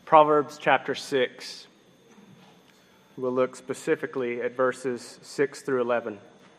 Proverbs chapter 6. We'll look specifically at verses 6 through 11.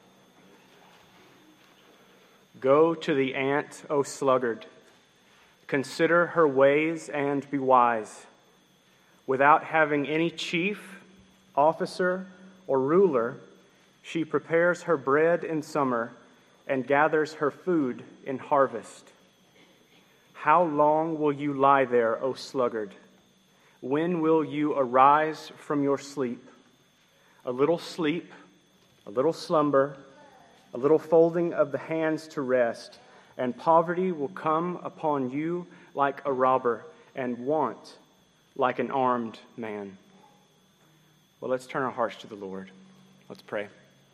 Go to the ant, O sluggard. Consider her ways and be wise. Without having any chief, officer, or ruler, she prepares her bread in summer and gathers her food in harvest. How long will you lie there, O sluggard? When will you arise from your sleep? A little sleep, a little slumber, a little folding of the hands to rest, and poverty will come upon you like a robber, and want like an armed man. Well, let's turn our hearts to the Lord. Let's pray.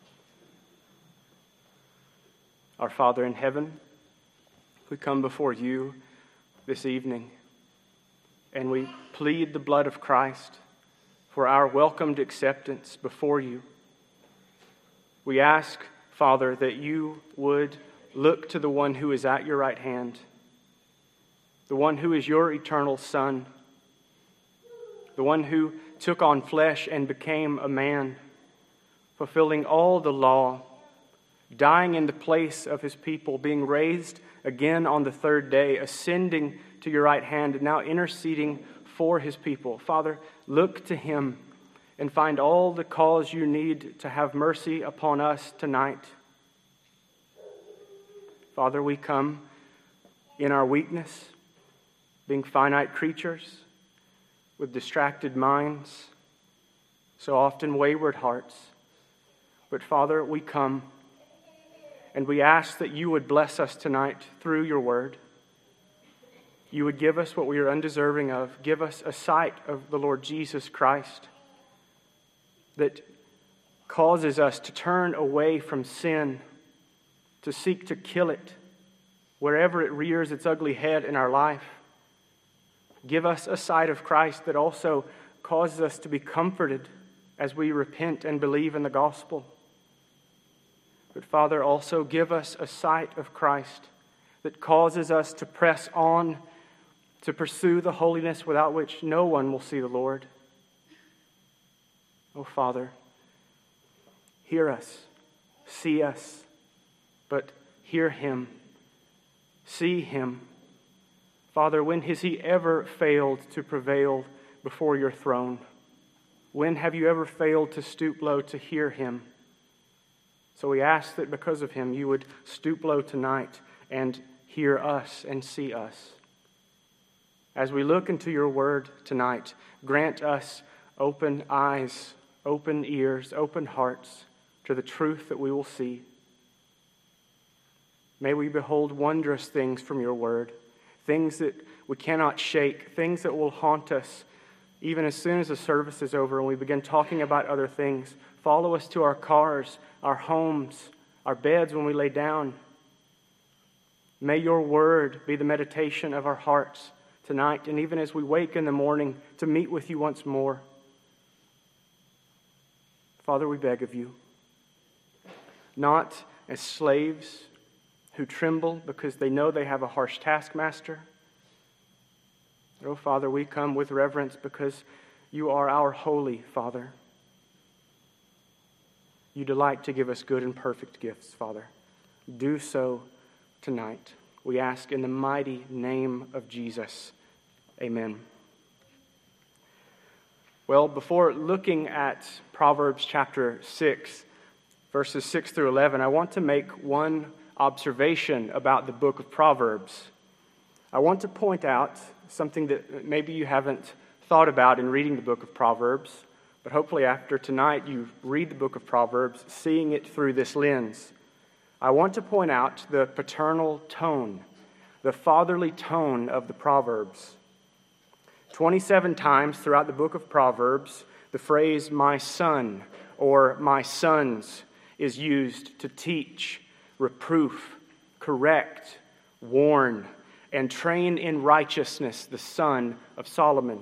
Our Father in heaven, we come before you this evening, and we plead the blood of Christ for our welcomed acceptance before you. We ask, Father, that you would look to the one who is at your right hand, the one who is your eternal Son, the one who took on flesh and became a man, fulfilling all the law, dying in the place of his people, being raised again on the third day, ascending to your right hand, and now interceding for his people. Father, look to him and find all the cause you need to have mercy upon us tonight. Father, we come in our weakness, being finite creatures with distracted minds, so often wayward hearts. But Father, we come and we ask that you would bless us tonight through your word. You would give us what we are undeserving of. Give us a sight of the Lord Jesus Christ that causes us to turn away from sin, to seek to kill it wherever it rears its ugly head in our life. Give us a sight of Christ that also causes us to be comforted as we repent and believe in the gospel. But Father, also give us a sight of Christ that causes us to press on to pursue the holiness without which no one will see the Lord. Oh, Father, hear us, see us, but hear him, see him. Father, when has he ever failed to prevail before your throne? When have you ever failed to stoop low to hear him? So we ask that because of him, you would stoop low tonight and hear us and see us. As we look into your word tonight, grant us open eyes, open ears, open hearts to the truth that we will see. May we behold wondrous things from your word, things that we cannot shake, things that will haunt us even as soon as the service is over and we begin talking about other things. Follow us to our cars, our homes, our beds when we lay down. May your word be the meditation of our hearts tonight, and even as we wake in the morning to meet with you once more. Father, we beg of you, not as slaves who tremble because they know they have a harsh taskmaster. Oh, Father, we come with reverence because you are our holy Father. You delight to give us good and perfect gifts, Father. Do so tonight. We ask in the mighty name of Jesus. Amen. Well, before looking at Proverbs chapter 6, verses 6 through 11, I want to make one observation about the book of Proverbs. I want to point out something that maybe you haven't thought about in reading the book of Proverbs, but hopefully after tonight you read the book of Proverbs, seeing it through this lens. I want to point out the paternal tone, the fatherly tone of the Proverbs. 27 times throughout the book of Proverbs, the phrase "my son" or "my sons" is used to teach, reproof, correct, warn, and train in righteousness the son of Solomon.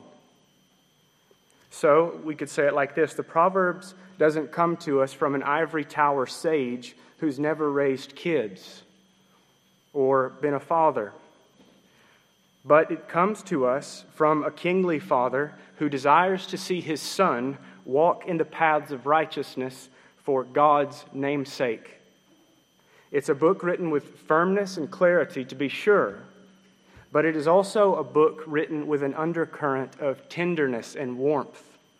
So we could say it like this: the Proverbs doesn't come to us from an ivory tower sage who's never raised kids or been a father. but it comes to us from a kingly Father who desires to see his Son walk in the paths of righteousness for God's name's sake. It's a book written with firmness and clarity, to be sure, but it is also a book written with an undercurrent of tenderness and warmth.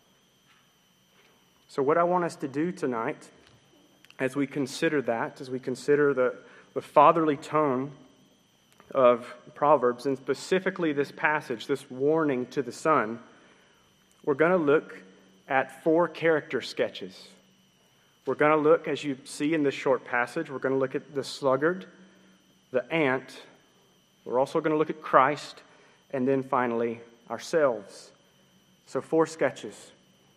So what I want us to do tonight, as we consider the fatherly tone of Proverbs, and specifically this passage, this warning to the son, we're going to look at 4 character sketches. We're going to look, as you see in this short passage, we're going to look at the sluggard, the ant. We're also going to look at Christ, and then finally ourselves. So 4 sketches.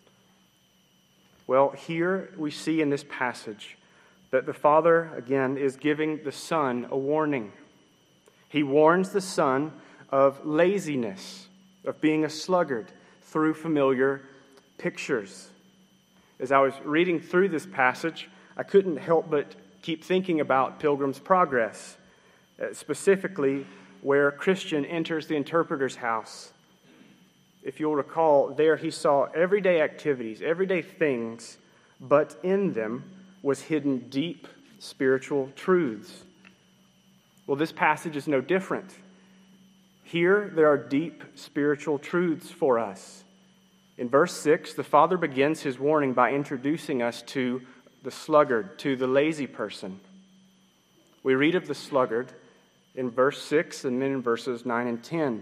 Well, here we see in this passage that the Father, again, is giving the Son a warning. He warns the Son of laziness, of being a sluggard, through familiar pictures. As I was reading through this passage, I couldn't help but keep thinking about Pilgrim's Progress, specifically where Christian enters the interpreter's house. If you'll recall, there he saw everyday activities, everyday things, but in them was hidden deep spiritual truths. Well, this passage is no different. Here, there are deep spiritual truths for us. In verse 6, the Father begins his warning by introducing us to the sluggard, to the lazy person. We read of the sluggard in verse 6 and then in verses 9 and 10.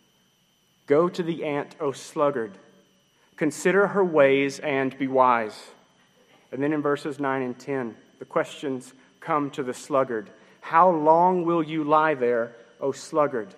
Go to the ant, O sluggard. Consider her ways and be wise. And then in verses 9 and 10, the questions come to the sluggard. How long will you lie there, O sluggard?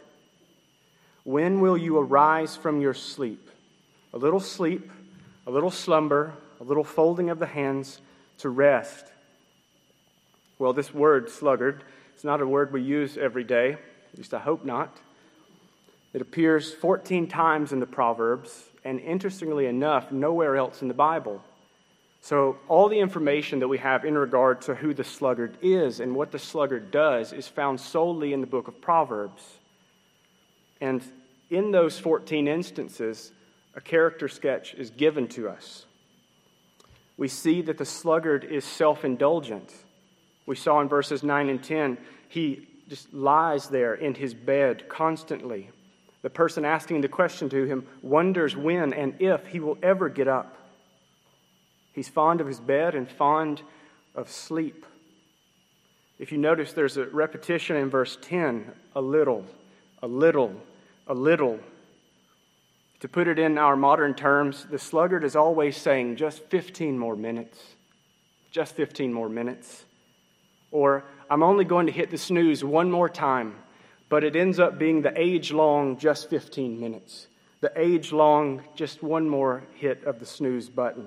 When will you arise from your sleep? A little slumber, a little folding of the hands to rest. Well, this word, sluggard, it's not a word we use every day. At least I hope not. It appears 14 times in the Proverbs, and interestingly enough, nowhere else in the Bible. So all the information that we have in regard to who the sluggard is and what the sluggard does is found solely in the book of Proverbs. And in those 14 instances, a character sketch is given to us. We see that the sluggard is self-indulgent. We saw in verses 9 and 10, he just lies there in his bed constantly. The person asking the question to him wonders when and if he will ever get up. He's fond of his bed and fond of sleep. If you notice, there's a repetition in verse 10, a little, a little, a little. To put it in our modern terms, the sluggard is always saying, just 15 more minutes, just 15 more minutes. Or, I'm only going to hit the snooze one more time, but it ends up being the age-long just 15 minutes. The age-long just one more hit of the snooze button.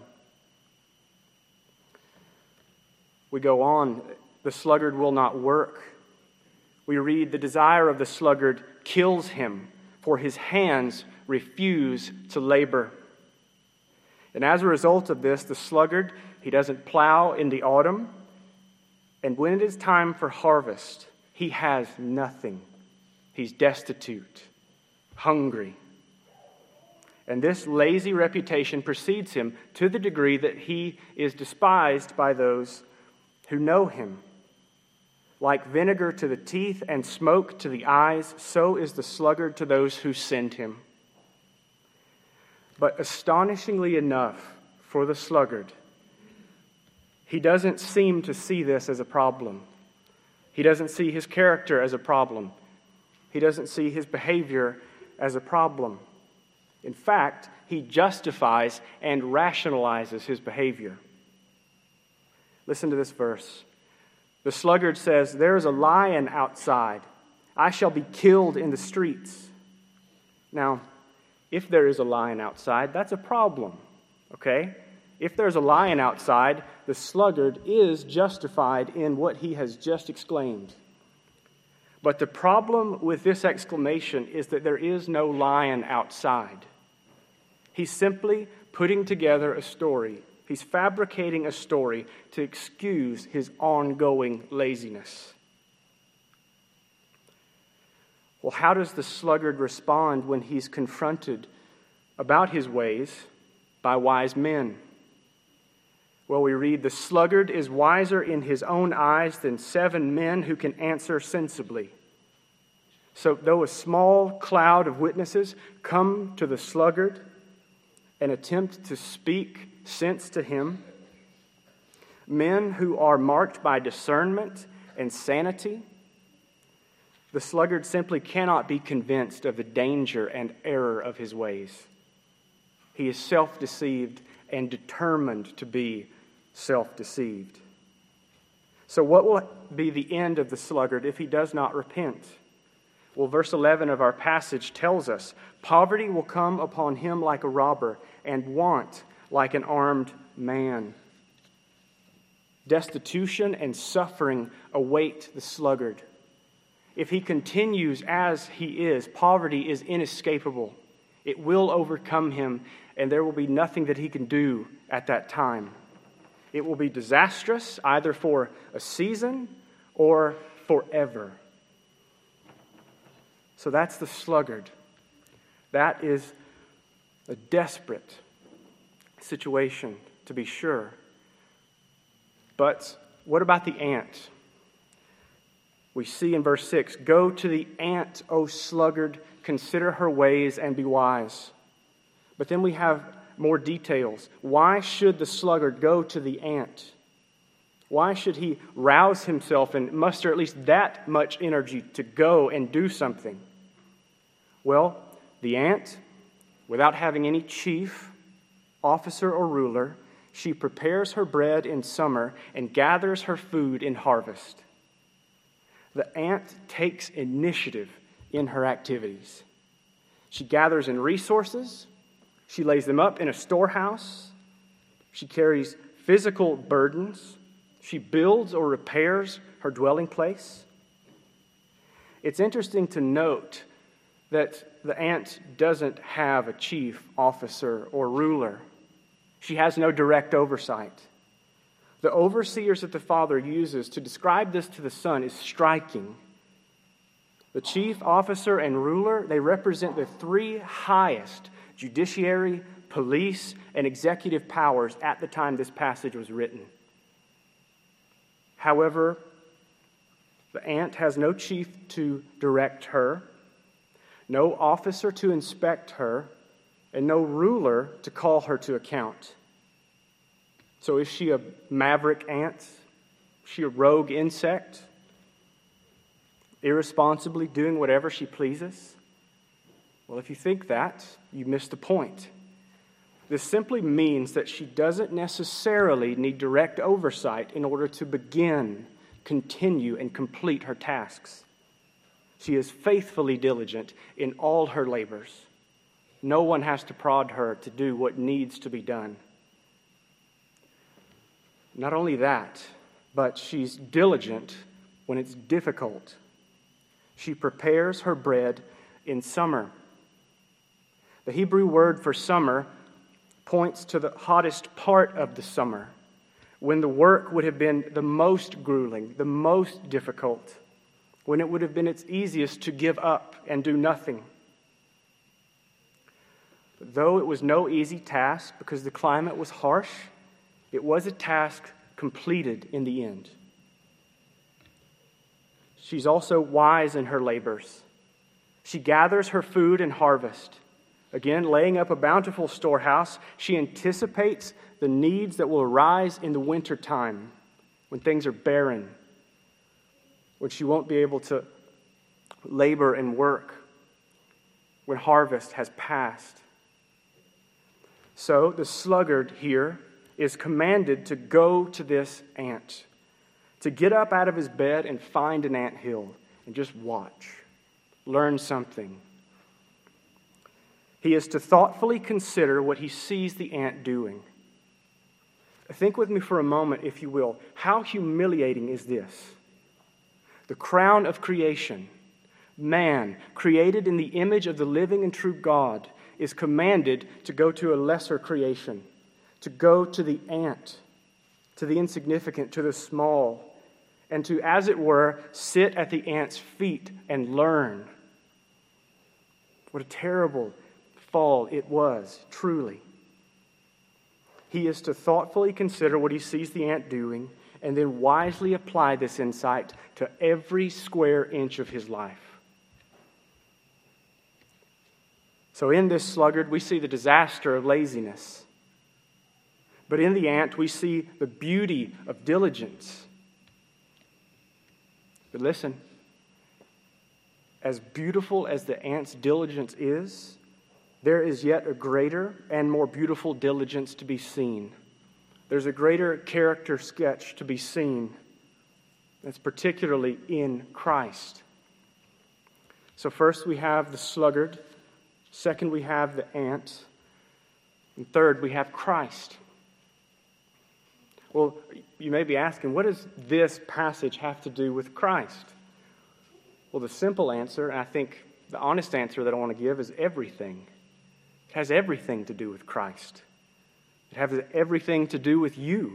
We go on, the sluggard will not work. We read, the desire of the sluggard kills him, for his hands refuse to labor. And as a result of this, the sluggard, he doesn't plow in the autumn, and when it is time for harvest, he has nothing. He's destitute, hungry. And this lazy reputation precedes him to the degree that he is despised by those who know him. Like vinegar to the teeth and smoke to the eyes, so is the sluggard to those who send him. But astonishingly enough for the sluggard, he doesn't seem to see this as a problem. He doesn't see his character as a problem. He doesn't see his behavior as a problem. In fact, he justifies and rationalizes his behavior. Listen to this verse. The sluggard says, there is a lion outside. I shall be killed in the streets. Now, if there is a lion outside, that's a problem, okay? If there's a lion outside, the sluggard is justified in what he has just exclaimed. But the problem with this exclamation is that there is no lion outside. He's simply putting together a story. He's fabricating a story to excuse his ongoing laziness. Well, how does the sluggard respond when he's confronted about his ways by wise men? Well, we read, "The sluggard is wiser in his own eyes than 7 men who can answer sensibly." So though a small cloud of witnesses come to the sluggard and attempt to speak sense to him, men who are marked by discernment and sanity, the sluggard simply cannot be convinced of the danger and error of his ways. He is self-deceived and determined to be self-deceived. So what will be the end of the sluggard if he does not repent? Well, verse 11 of our passage tells us, "Poverty will come upon him like a robber, and want like an armed man." Destitution and suffering await the sluggard. If he continues as he is, poverty is inescapable. It will overcome him, and there will be nothing that he can do at that time. It will be disastrous, either for a season or forever. So that's the sluggard. That is a desperate situation, to be sure. But what about the ant? We see in verse 6, "Go to the ant, O sluggard, consider her ways and be wise." But then we have more details. Why should the sluggard go to the ant? Why should he rouse himself and muster at least that much energy to go and do something? Well, the ant, without having any chief, officer, or ruler, she prepares her bread in summer and gathers her food in harvest. The ant takes initiative in her activities. She gathers in resources. She lays them up in a storehouse. She carries physical burdens. She builds or repairs her dwelling place. It's interesting to note that the ant doesn't have a chief, officer, or ruler. She has no direct oversight. The overseers that the Father uses to describe this to the Son is striking. The chief, officer, and ruler, they represent the 3 highest judiciary, police, and executive powers at the time this passage was written. However, the ant has no chief to direct her, no officer to inspect her, and no ruler to call her to account. So is she a maverick ant? Is she a rogue insect? Irresponsibly doing whatever she pleases? Well, if you think that, you missed the point. This simply means that she doesn't necessarily need direct oversight in order to begin, continue, and complete her tasks. She is faithfully diligent in all her labors. No one has to prod her to do what needs to be done. Not only that, but she's diligent when it's difficult. She prepares her bread in summer. The Hebrew word for summer points to the hottest part of the summer, when the work would have been the most grueling, the most difficult, when it would have been its easiest to give up and do nothing. Though it was no easy task because the climate was harsh, it was a task completed in the end. She's also wise in her labors. She gathers her food and harvest. Again, laying up a bountiful storehouse, she anticipates the needs that will arise in the winter time, when things are barren, when she won't be able to labor and work, when harvest has passed. So the sluggard here is commanded to go to this ant, to get up out of his bed and find an anthill and just watch, learn something. He is to thoughtfully consider what he sees the ant doing. Think with me for a moment, if you will. How humiliating is this? The crown of creation, man, created in the image of the living and true God, is commanded to go to a lesser creation, to go to the ant, to the insignificant, to the small, and to, as it were, sit at the ant's feet and learn What a terrible fall it was, truly. He is to thoughtfully consider what he sees the ant doing and then wisely apply this insight to every square inch of his life. So in this sluggard, we see the disaster of laziness. But in the ant, we see the beauty of diligence. But listen, as beautiful as the ant's diligence is, there is yet a greater and more beautiful diligence to be seen. There's a greater character sketch to be seen. That's particularly in Christ. So first we have the sluggard. Second, we have the ant. And third, we have Christ. Well, you may be asking, what does this passage have to do with Christ? Well, the simple answer, and I think the honest answer that I want to give, is everything. It has everything to do with Christ. It has everything to do with you.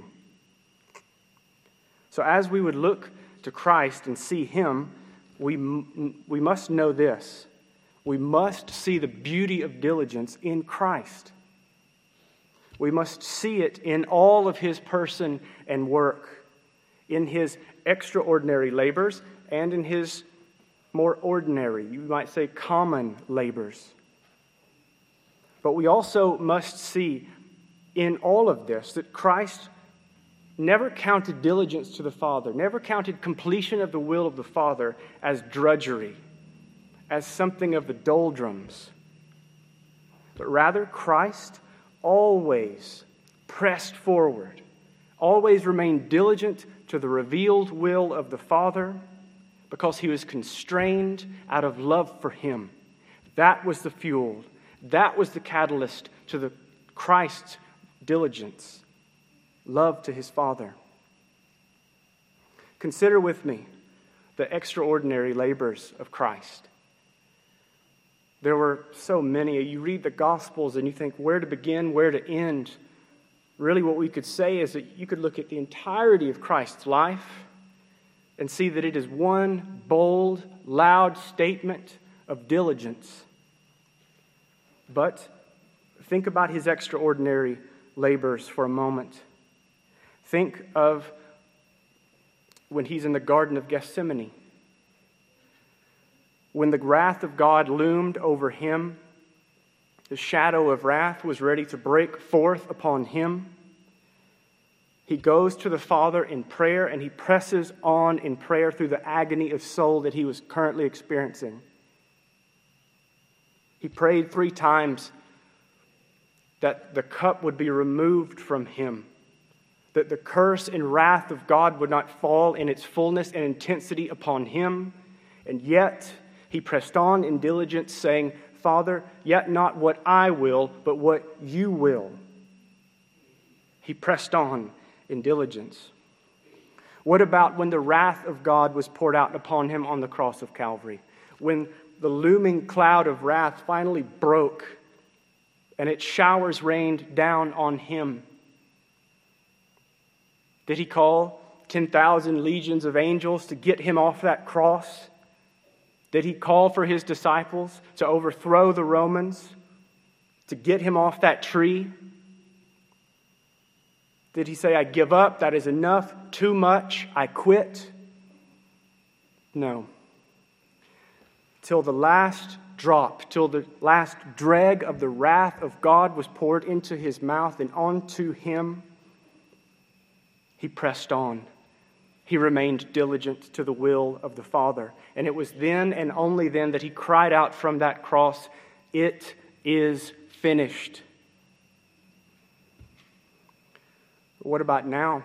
So as we would look to Christ and see Him, we must know this. We must see the beauty of diligence in Christ. We must see it in all of His person and work, in His extraordinary labors and in His more ordinary, you might say common labors. But we also must see in all of this that Christ never counted diligence to the Father, never counted completion of the will of the Father as drudgery, as something of the doldrums. But rather, Christ always pressed forward, always remained diligent to the revealed will of the Father because He was constrained out of love for Him. That was the fuel. That was the catalyst to the Christ's diligence, love to His Father. Consider with me the extraordinary labors of Christ. There were so many. You read the Gospels and you think where to begin, where to end. Really what we could say is that you could look at the entirety of Christ's life and see that it is one bold, loud statement of diligence. But think about His extraordinary labors for a moment. Think of when He's in the Garden of Gethsemane. When the wrath of God loomed over Him, the shadow of wrath was ready to break forth upon Him. He goes to the Father in prayer and He presses on in prayer through the agony of soul that He was currently experiencing. He prayed 3 times that the cup would be removed from Him, that the curse and wrath of God would not fall in its fullness and intensity upon Him. And yet He pressed on in diligence, saying, Father, yet not what I will, but what You will. He pressed on in diligence. What about when the wrath of God was poured out upon Him on the cross of Calvary? When the looming cloud of wrath finally broke and its showers rained down on Him. Did He call 10,000 legions of angels to get Him off that cross? Did He call for His disciples to overthrow the Romans, to get Him off that tree? Did He say, I give up, that is enough, too much, I quit? No. Till the last drop, till the last dreg of the wrath of God was poured into His mouth and onto Him, He pressed on. He remained diligent to the will of the Father. And it was then and only then that He cried out from that cross, it is finished. What about now?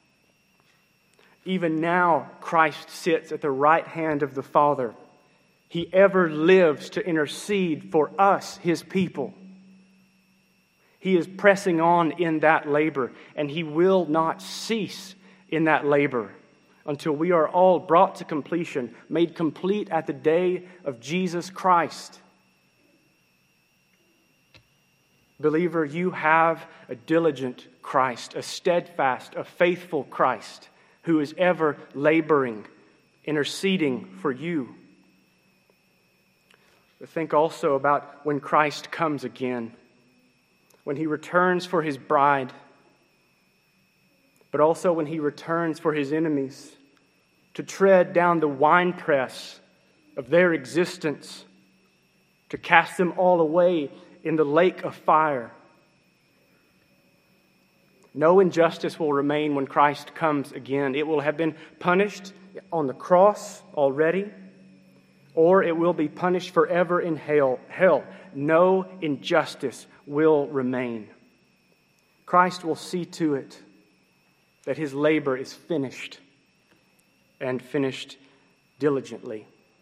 Even now, Christ sits at the right hand of the Father. He ever lives to intercede for us, His people. He is pressing on in that labor, and He will not cease in that labor until we are all brought to completion, made complete at the day of Jesus Christ. Believer, you have a diligent Christ, a steadfast, a faithful Christ who is ever laboring, interceding for you. But think also about when Christ comes again, when he returns for his bride, but also when he returns for his enemies to tread down the winepress of their existence, to cast them all away in the lake of fire. No injustice will remain when Christ comes again. It will have been punished on the cross already, or it will be punished forever in hell. No injustice will remain. Christ will see to it that his labor is finished, and finished diligently.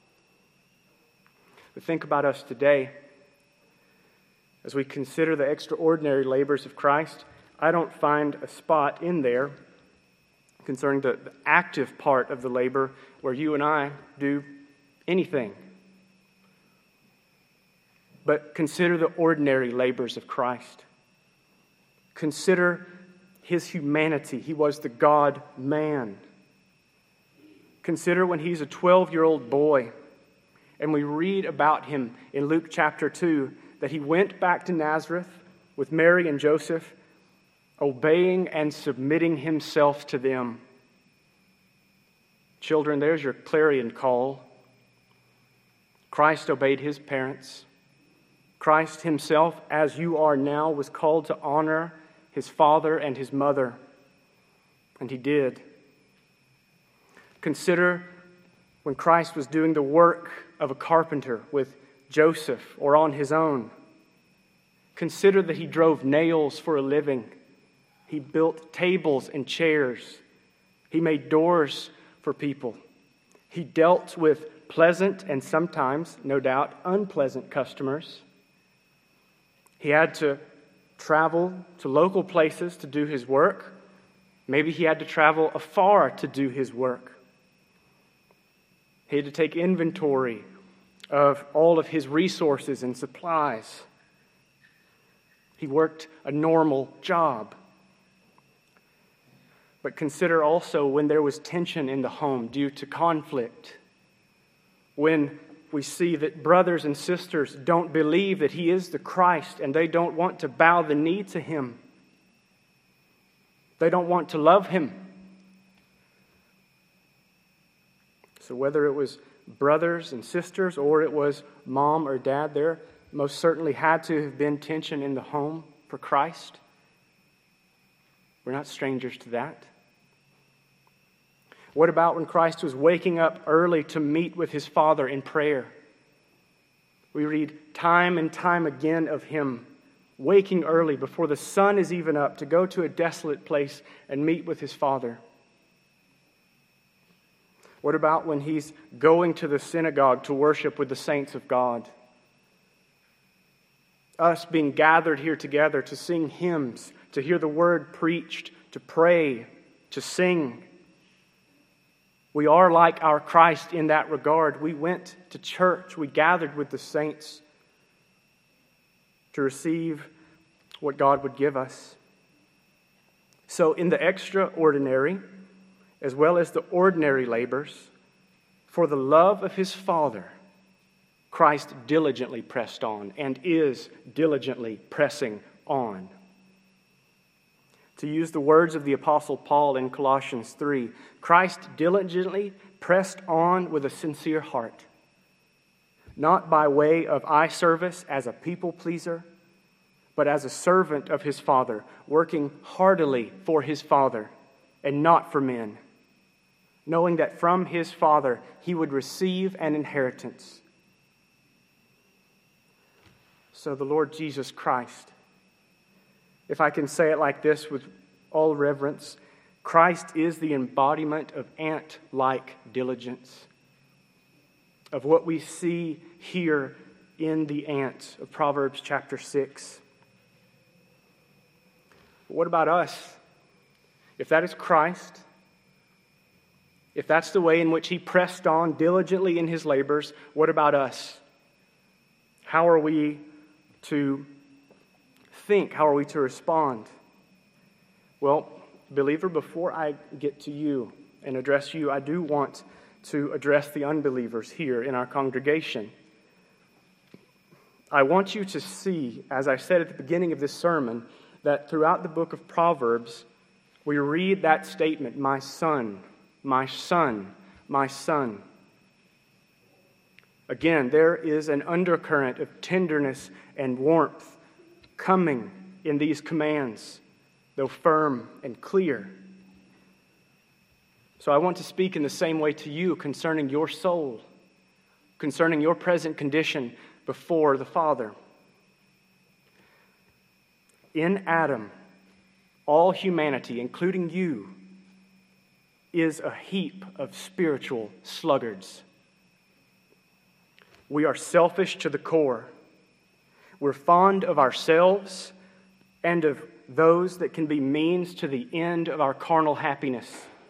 But think about us today. As we consider the extraordinary labors of Christ, I don't find a spot in there concerning the active part of the labor where you and I do anything. But consider the ordinary labors of Christ. Consider his humanity. He was the God-man. Consider when he's a 12-year-old boy, and we read about him in Luke chapter 2, that he went back to Nazareth with Mary and Joseph, obeying and submitting himself to them. Children, there's your clarion call. Christ obeyed his parents. Christ himself, as you are now, was called to honor his father and his mother, and he did. Consider when Christ was doing the work of a carpenter with Joseph or on his own. Consider that he drove nails for a living. He built tables and chairs. He made doors for people. He dealt with pleasant and sometimes, no doubt, unpleasant customers. He had to travel to local places to do his work. Maybe he had to travel afar to do his work. He had to take inventory of all of his resources and supplies. He worked a normal job. But consider also when there was tension in the home due to conflict. When we see that brothers and sisters don't believe that he is the Christ and they don't want to bow the knee to him. They don't want to love him. So whether it was brothers and sisters or it was mom or dad, there most certainly had to have been tension in the home for Christ. We're not strangers to that. What about when Christ was waking up early to meet with his Father in prayer? We read time and time again of him waking early before the sun is even up to go to a desolate place and meet with his Father. What about when he's going to the synagogue to worship with the saints of God? Us being gathered here together to sing hymns, to hear the word preached, to pray, to sing. We are like our Christ in that regard. We went to church. We gathered with the saints to receive what God would give us. So in the extraordinary, as well as the ordinary labors, for the love of his Father, Christ diligently pressed on and is diligently pressing on. To use the words of the Apostle Paul in Colossians 3, Christ diligently pressed on with a sincere heart, not by way of eye service as a people pleaser, but as a servant of his Father, working heartily for his Father and not for men, knowing that from his Father he would receive an inheritance. So the Lord Jesus Christ, if I can say it like this with all reverence, Christ is the embodiment of ant-like diligence, of what we see here in the ant of Proverbs chapter 6. But what about us? If that is Christ, if that's the way in which he pressed on diligently in his labors, what about us? How are we to think? How are we to respond? Well, believer, before I get to you and address you, I do want to address the unbelievers here in our congregation. I want you to see, as I said at the beginning of this sermon, that throughout the book of Proverbs, we read that statement, my son, my son, my son. Again, there is an undercurrent of tenderness and warmth coming in these commands, though firm and clear. So I want to speak in the same way to you concerning your soul, concerning your present condition before the Father. In Adam, all humanity, including you, is a heap of spiritual sluggards. We are selfish to the core. We're fond of ourselves and of those that can be means to the end of our carnal happiness.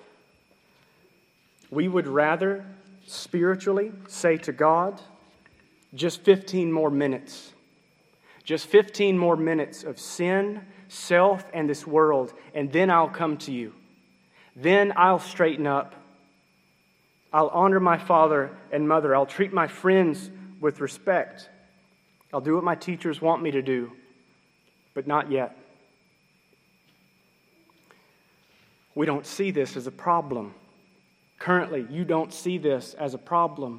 We would rather spiritually say to God, just 15 more minutes. Just 15 more minutes of sin, self, and this world, and then I'll come to you. Then I'll straighten up. I'll honor my father and mother. I'll treat my friends with respect. I'll do what my teachers want me to do, but not yet. We don't see this as a problem. Currently, you don't see this as a problem.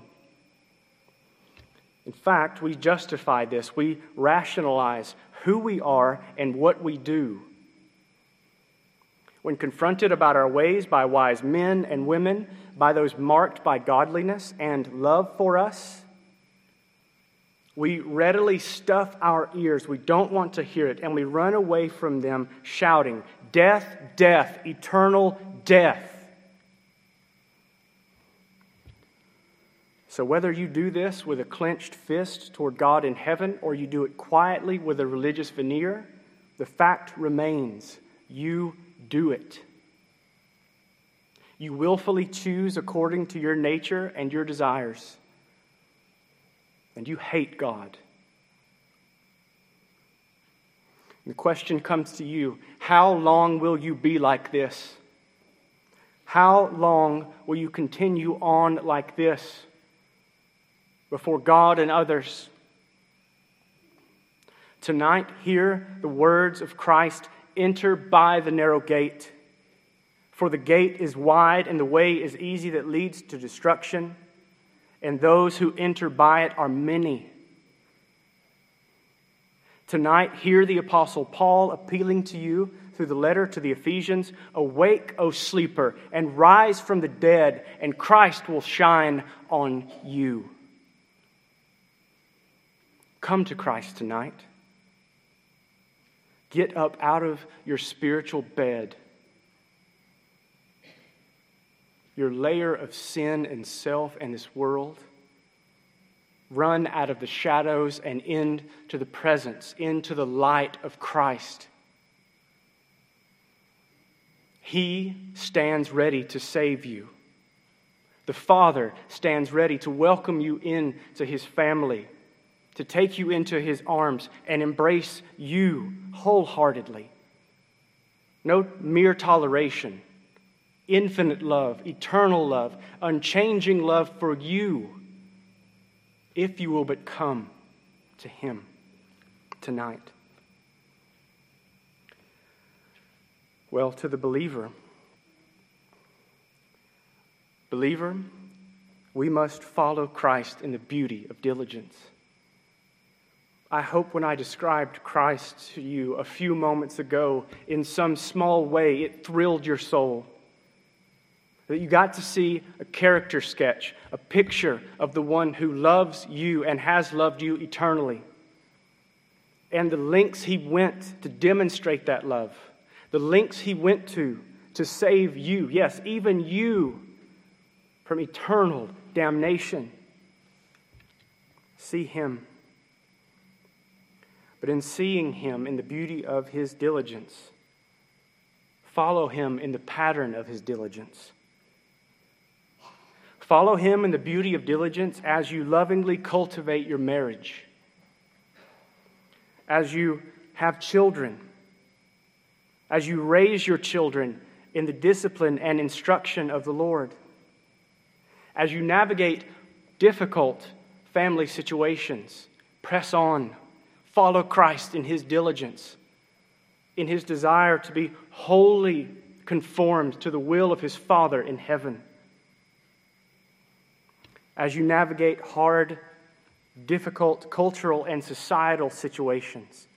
In fact, we justify this. We rationalize who we are and what we do. When confronted about our ways by wise men and women, by those marked by godliness and love for us, we readily stuff our ears. We don't want to hear it, and we run away from them shouting, "Death, death, eternal death." So whether you do this with a clenched fist toward God in heaven or you do it quietly with a religious veneer, the fact remains, you do it. You willfully choose according to your nature and your desires. And you hate God. And the question comes to you, how long will you be like this? How long will you continue on like this before God and others? Tonight, hear the words of Christ, enter by the narrow gate. For the gate is wide and the way is easy that leads to destruction, and those who enter by it are many. Tonight, hear the Apostle Paul appealing to you through the letter to the Ephesians, awake, O sleeper, and rise from the dead, and Christ will shine on you. Come to Christ tonight. Get up out of your spiritual bed. Your layer of sin and self and this world. Run out of the shadows and into the presence, into the light of Christ. He stands ready to save you. The Father stands ready to welcome you into His family, to take you into His arms and embrace you wholeheartedly. No mere toleration, infinite love, eternal love, unchanging love for you, if you will but come to Him tonight. Well, to the believer, we must follow Christ in the beauty of diligence. I hope when I described Christ to you a few moments ago, in some small way, it thrilled your soul. That you got to see a character sketch, a picture of the one who loves you and has loved you eternally. And the lengths He went to demonstrate that love. The lengths He went to save you, yes, even you, from eternal damnation. See Him. But in seeing Him in the beauty of His diligence, follow Him in the pattern of His diligence. Follow Him in the beauty of diligence as you lovingly cultivate your marriage, as you have children, as you raise your children in the discipline and instruction of the Lord, as you navigate difficult family situations, Press on. Follow Christ in his diligence, in his desire to be wholly conformed to the will of his Father in heaven. As you navigate hard, difficult cultural and societal situations,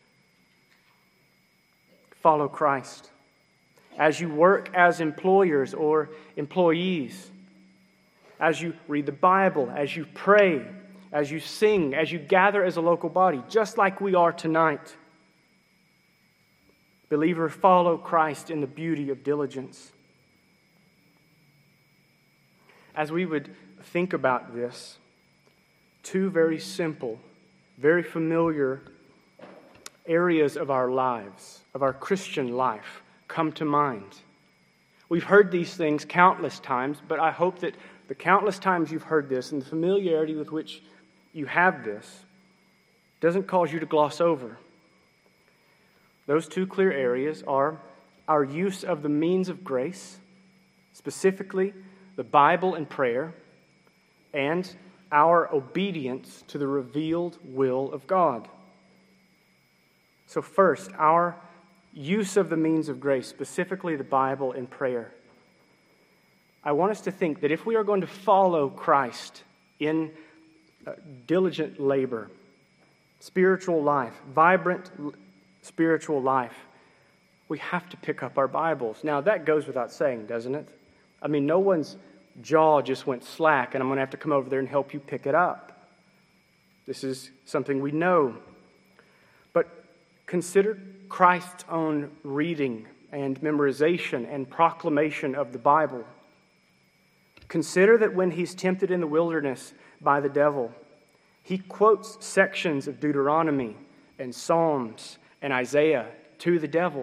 follow Christ. As you work as employers or employees, as you read the Bible, as you pray, as you sing, as you gather as a local body, just like we are tonight. Believer, follow Christ in the beauty of diligence. As we would think about this, two very simple, very familiar areas of our lives, of our Christian life, come to mind. We've heard these things countless times, but I hope that the countless times you've heard this and the familiarity with which you have this doesn't cause you to gloss over. Those two clear areas are our use of the means of grace, specifically the Bible and prayer, and our obedience to the revealed will of God. So first, our use of the means of grace, specifically the Bible and prayer. I want us to think that if we are going to follow Christ in diligent labor, spiritual life, vibrant spiritual life, we have to pick up our Bibles. Now, that goes without saying, doesn't it? I mean, no one's jaw just went slack and I'm going to have to come over there and help you pick it up. This is something we know. But consider Christ's own reading and memorization and proclamation of the Bible. Consider that when he's tempted in the wilderness by the devil, he quotes sections of Deuteronomy and Psalms and Isaiah to the devil.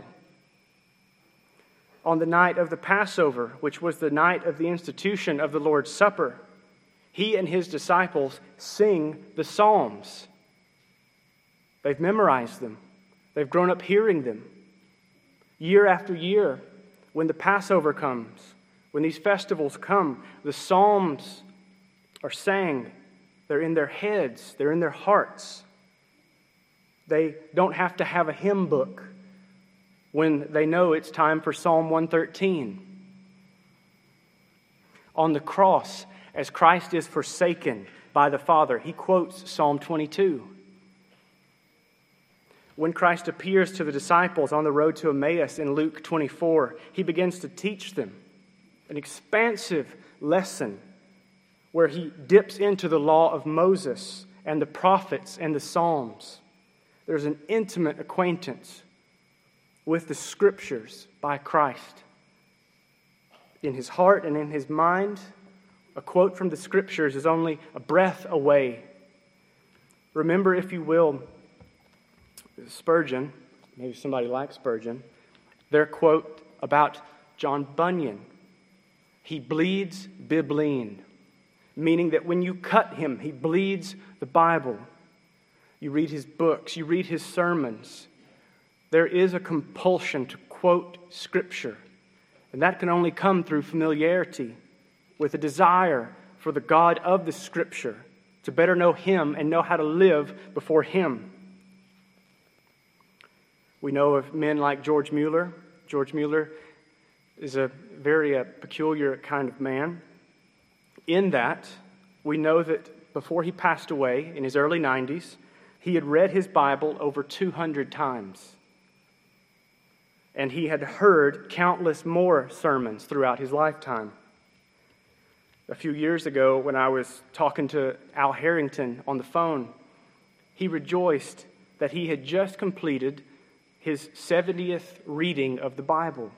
On the night of the Passover, which was the night of the institution of the Lord's Supper, he and his disciples sing the Psalms. They've memorized them. They've grown up hearing them. Year after year, when the Passover comes, when these festivals come, the Psalms are sang. They're in their heads. They're in their hearts. They don't have to have a hymn book when they know it's time for Psalm 113. On the cross, as Christ is forsaken by the Father, he quotes Psalm 22. When Christ appears to the disciples on the road to Emmaus in Luke 24, he begins to teach them an expansive lesson where he dips into the law of Moses and the prophets and the Psalms. There's an intimate acquaintance with the Scriptures by Christ. In his heart and in his mind, a quote from the Scriptures is only a breath away. Remember, if you will, Spurgeon, maybe somebody likes Spurgeon, their quote about John Bunyan. He bleeds Bibline, meaning that when you cut him, he bleeds the Bible. You read his books, you read his sermons. There is a compulsion to quote Scripture, and that can only come through familiarity with a desire for the God of the Scripture to better know him and know how to live before him. We know of men like George Mueller. George Mueller is a very peculiar kind of man. In that, we know that before he passed away in his early 90s, he had read his Bible over 200 times. And he had heard countless more sermons throughout his lifetime. A few years ago, when I was talking to Al Harrington on the phone, he rejoiced that he had just completed his 70th reading of the Bible.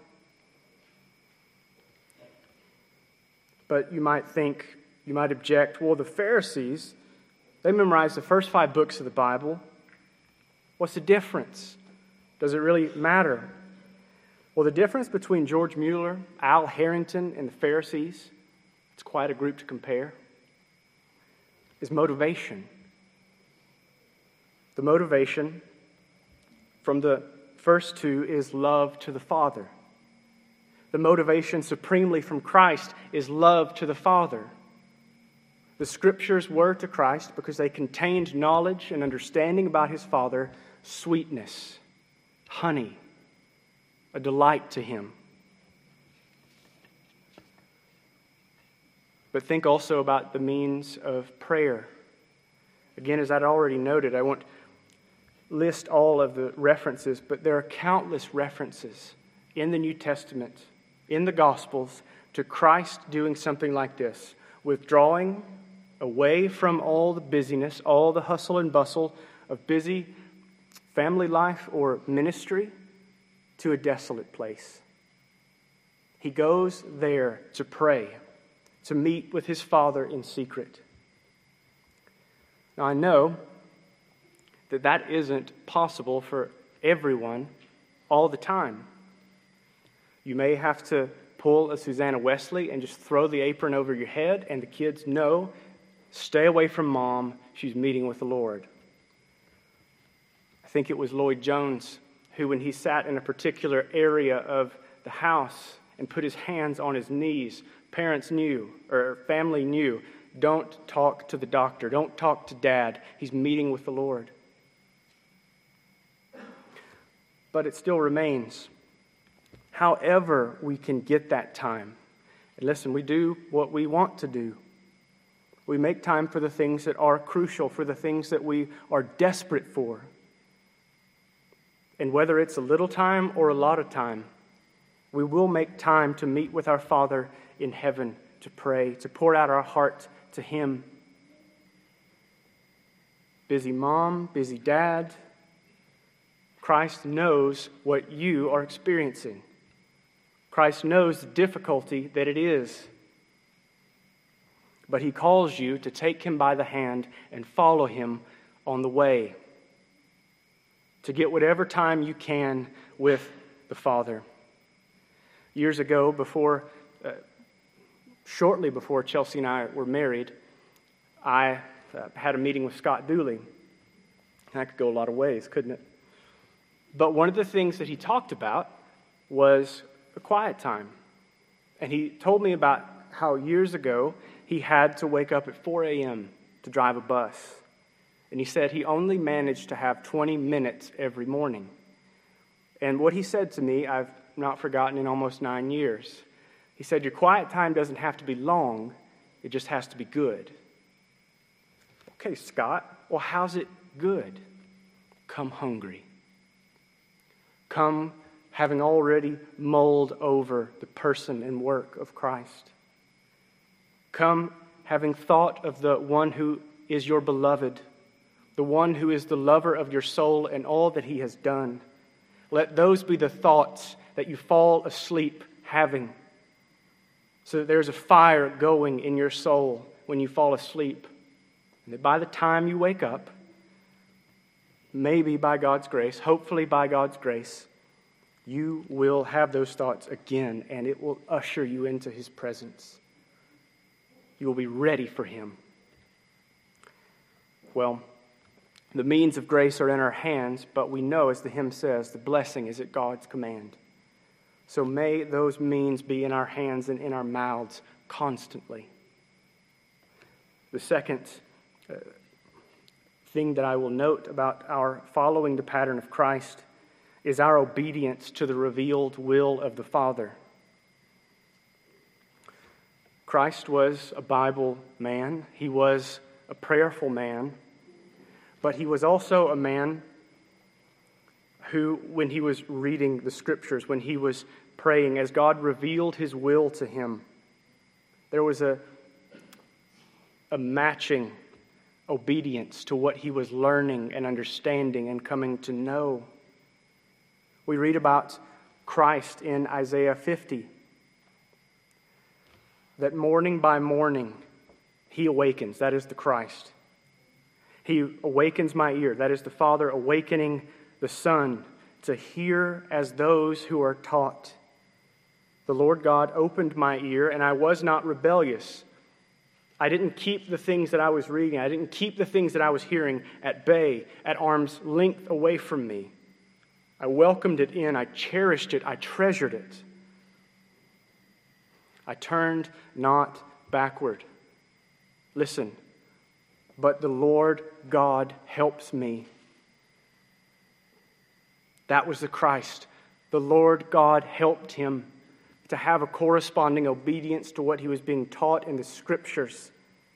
But you might think, you might object, well, the Pharisees, they memorized the first 5 books of the Bible. What's the difference? Does it really matter? Well, the difference between George Mueller, Al Harrington, and the Pharisees, it's quite a group to compare, is motivation. The motivation from the first two is love to the Father. The motivation supremely from Christ is love to the Father. The Scriptures were to Christ, because they contained knowledge and understanding about his Father, sweetness, honey, a delight to him. But think also about the means of prayer. Again, as I'd already noted, I won't list all of the references, but there are countless references in the New Testament, in the Gospels, to Christ doing something like this, withdrawing away from all the busyness, all the hustle and bustle of busy family life or ministry, to a desolate place. He goes there to pray, to meet with his Father in secret. Now, I know that that isn't possible for everyone all the time. You may have to pull a Susanna Wesley and just throw the apron over your head, and the kids know, stay away from Mom, she's meeting with the Lord. I think it was Lloyd Jones who, when he sat in a particular area of the house and put his hands on his knees, parents knew, or family knew, don't talk to the doctor, don't talk to Dad, he's meeting with the Lord. But it still remains. However we can get that time. And listen, we do what we want to do. We make time for the things that are crucial, for the things that we are desperate for. And whether it's a little time or a lot of time, we will make time to meet with our Father in heaven, to pray, to pour out our heart to him. Busy mom, busy dad, Christ knows what you are experiencing. Christ knows the difficulty that it is. But he calls you to take him by the hand and follow him on the way, to get whatever time you can with the Father. Years ago, shortly before Chelsea and I were married, I had a meeting with Scott Dooley. That could go a lot of ways, couldn't it? But one of the things that he talked about was a quiet time. And he told me about how years ago he had to wake up at 4 a.m. to drive a bus. And he said he only managed to have 20 minutes every morning. And what he said to me, I've not forgotten in almost 9 years. He said, your quiet time doesn't have to be long, it just has to be good. Okay, Scott, well, how's it good? Come hungry. Come having already mulled over the person and work of Christ. Come having thought of the one who is your beloved, the one who is the lover of your soul and all that he has done. Let those be the thoughts that you fall asleep having, so that there's a fire going in your soul when you fall asleep. And that by the time you wake up, maybe by God's grace, hopefully by God's grace, you will have those thoughts again, and it will usher you into his presence. You will be ready for him. Well, the means of grace are in our hands, but we know, as the hymn says, the blessing is at God's command. So may those means be in our hands and in our mouths constantly. The second thing that I will note about our following the pattern of Christ is our obedience to the revealed will of the Father. Christ was a Bible man. He was a prayerful man. But he was also a man who, when he was reading the Scriptures, when he was praying, as God revealed his will to him, there was a matching obedience to what he was learning and understanding and coming to know. We read about Christ in Isaiah 50, that morning by morning he awakens. That is the Christ. He awakens my ear. That is the Father awakening the Son to hear as those who are taught. The Lord God opened my ear, and I was not rebellious. I didn't keep the things that I was reading. I didn't keep the things that I was hearing at bay, at arm's length away from me. I welcomed it in. I cherished it. I treasured it. I turned not backward. Listen, but the Lord God helps me. That was the Christ. The Lord God helped him to have a corresponding obedience to what he was being taught in the Scriptures.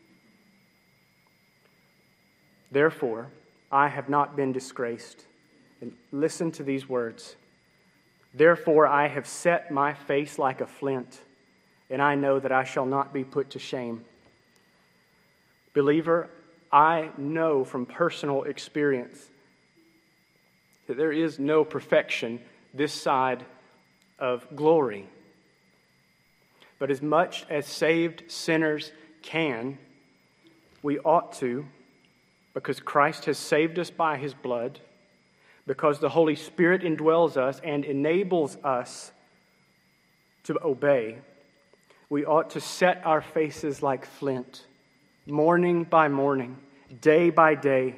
Therefore, I have not been disgraced. And listen to these words. Therefore, I have set my face like a flint, and I know that I shall not be put to shame. Believer, I know from personal experience that there is no perfection this side of glory. But as much as saved sinners can, we ought to, because Christ has saved us by his blood, because the Holy Spirit indwells us and enables us to obey, we ought to set our faces like flint, morning by morning, day by day,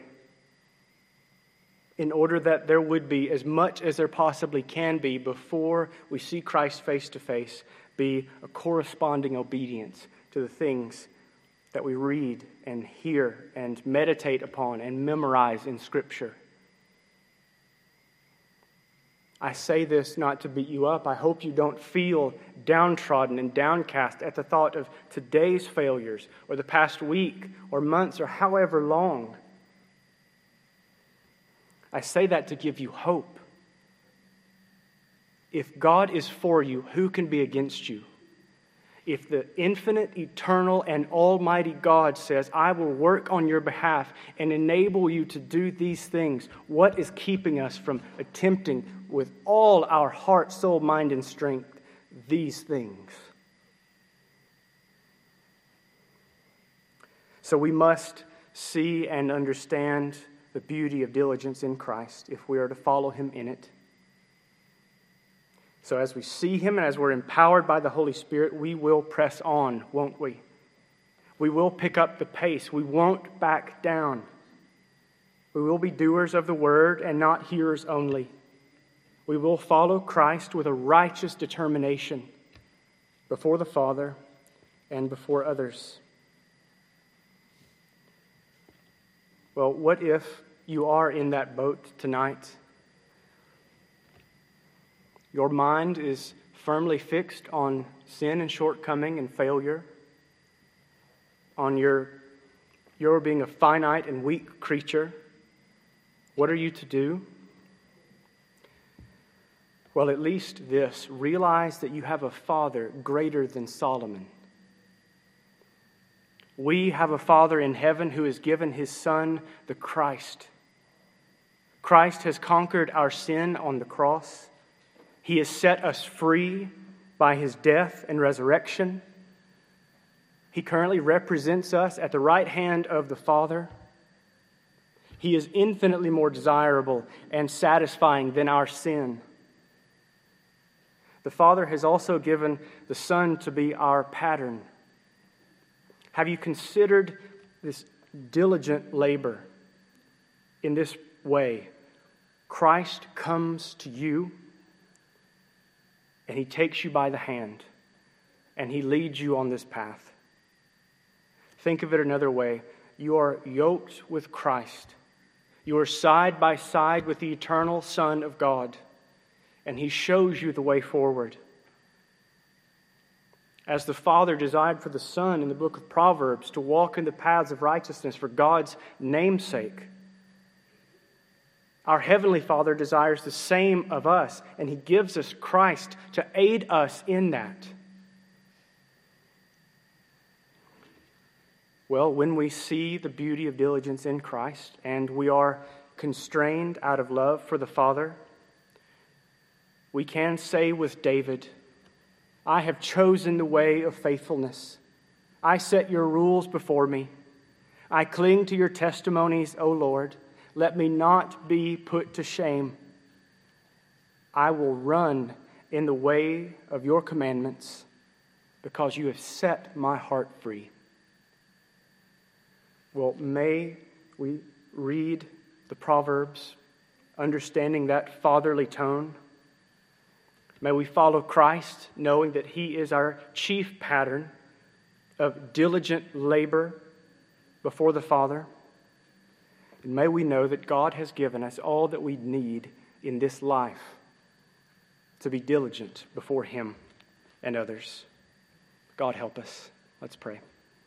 in order that there would be, as much as there possibly can be before we see Christ face to face, be a corresponding obedience to the things that we read and hear and meditate upon and memorize in Scripture. I say this not to beat you up. I hope you don't feel downtrodden and downcast at the thought of today's failures or the past week or months or however long. I say that to give you hope. If God is for you, who can be against you? If the infinite, eternal, and almighty God says, I will work on your behalf and enable you to do these things, what is keeping us from attempting with all our heart, soul, mind, and strength these things? So we must see and understand the beauty of diligence in Christ if we are to follow him in it. So as we see him and as we're empowered by the Holy Spirit, we will press on, won't we? We will pick up the pace. We won't back down. We will be doers of the word and not hearers only. We will follow Christ with a righteous determination before the Father and before others. Well, what if you are in that boat tonight? Your mind is firmly fixed on sin and shortcoming and failure, on your being a finite and weak creature. What are you to do? Well, at least this: realize that you have a Father greater than Solomon. We have a Father in heaven who has given his Son, the Christ. Christ has conquered our sin on the cross. He has set us free by his death and resurrection. He currently represents us at the right hand of the Father. He is infinitely more desirable and satisfying than our sin. The Father has also given the Son to be our pattern. Have you considered this diligent labor in this way? Christ comes to you, and he takes you by the hand, and he leads you on this path. Think of it another way. You are yoked with Christ. You are side by side with the eternal Son of God, and he shows you the way forward. As the Father desired for the Son in the book of Proverbs to walk in the paths of righteousness for God's namesake, our Heavenly Father desires the same of us, and he gives us Christ to aid us in that. Well, when we see the beauty of diligence in Christ, and we are constrained out of love for the Father, we can say with David, I have chosen the way of faithfulness. I set your rules before me. I cling to your testimonies, O Lord. Let me not be put to shame. I will run in the way of your commandments because you have set my heart free. Well, may we read the Proverbs understanding that fatherly tone. May we follow Christ, knowing that he is our chief pattern of diligent labor before the Father. And may we know that God has given us all that we need in this life to be diligent before Him and others. God help us. Let's pray.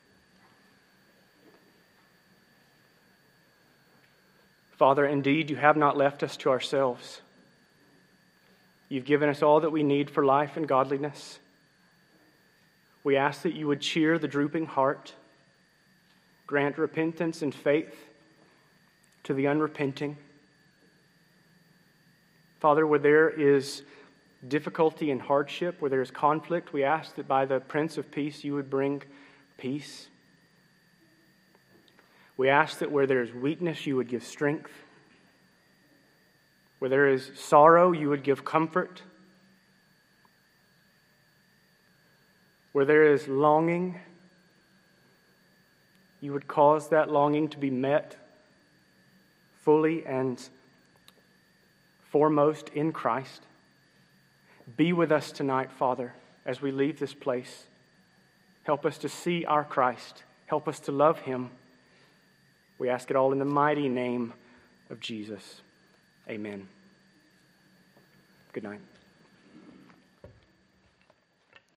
Father, indeed, you have not left us to ourselves. You've given us all that we need for life and godliness. We ask that you would cheer the drooping heart, grant repentance and faith to the unrepenting. Father, where there is difficulty and hardship, where there is conflict, we ask that by the Prince of Peace you would bring peace. We ask that where there is weakness, you would give strength. Where there is sorrow, you would give comfort. Where there is longing, you would cause that longing to be met fully and foremost in Christ. Be with us tonight, Father, as we leave this place. Help us to see our Christ. Help us to love Him. We ask it all in the mighty name of Jesus. Amen. Good night.